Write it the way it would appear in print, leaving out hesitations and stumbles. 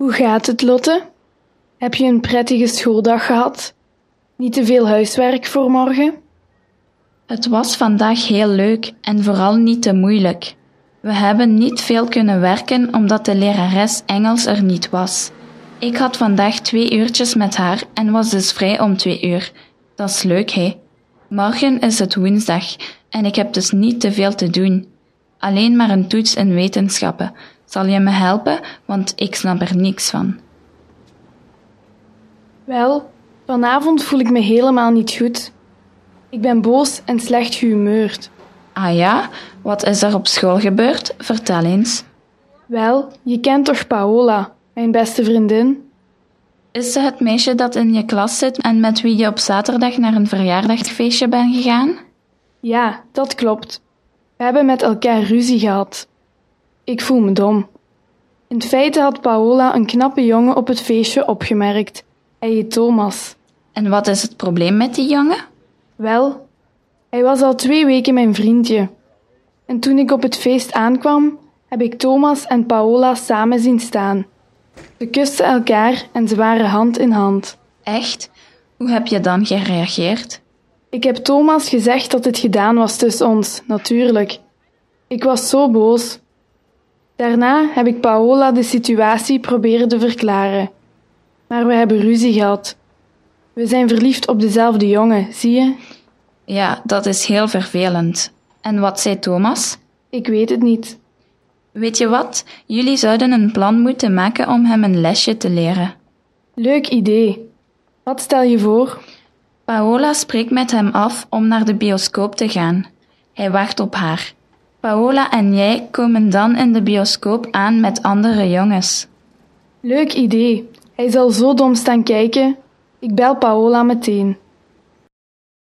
Hoe gaat het, Lotte? Heb je een prettige schooldag gehad? Niet te veel huiswerk voor morgen? Het was vandaag heel leuk en vooral niet te moeilijk. We hebben niet veel kunnen werken omdat de lerares Engels er niet was. Ik had vandaag 2 uurtjes met haar en was dus vrij om 2 uur. Dat is leuk, hè? Morgen is het woensdag en ik heb dus niet te veel te doen. Alleen maar een toets in wetenschappen. Zal je me helpen, want ik snap er niks van. Wel, vanavond voel ik me helemaal niet goed. Ik ben boos en slecht gehumeurd. Ah ja? Wat is er op school gebeurd? Vertel eens. Wel, je kent toch Paola, mijn beste vriendin? Is ze het meisje dat in je klas zit en met wie je op zaterdag naar een verjaardagsfeestje bent gegaan? Ja, dat klopt. We hebben met elkaar ruzie gehad. Ik voel me dom. In feite had Paola een knappe jongen op het feestje opgemerkt. Hij heet Thomas. En wat is het probleem met die jongen? Wel, hij was al 2 weken mijn vriendje. En toen ik op het feest aankwam, heb ik Thomas en Paola samen zien staan. Ze kusten elkaar en ze waren hand in hand. Echt? Hoe heb je dan gereageerd? Ik heb Thomas gezegd dat het gedaan was tussen ons, natuurlijk. Ik was zo boos. Daarna heb ik Paola de situatie proberen te verklaren. Maar we hebben ruzie gehad. We zijn verliefd op dezelfde jongen, zie je? Ja, dat is heel vervelend. En wat zei Thomas? Ik weet het niet. Weet je wat? Jullie zouden een plan moeten maken om hem een lesje te leren. Leuk idee. Wat stel je voor? Paola spreekt met hem af om naar de bioscoop te gaan. Hij wacht op haar. Paola en jij komen dan in de bioscoop aan met andere jongens. Leuk idee. Hij zal zo dom staan kijken. Ik bel Paola meteen.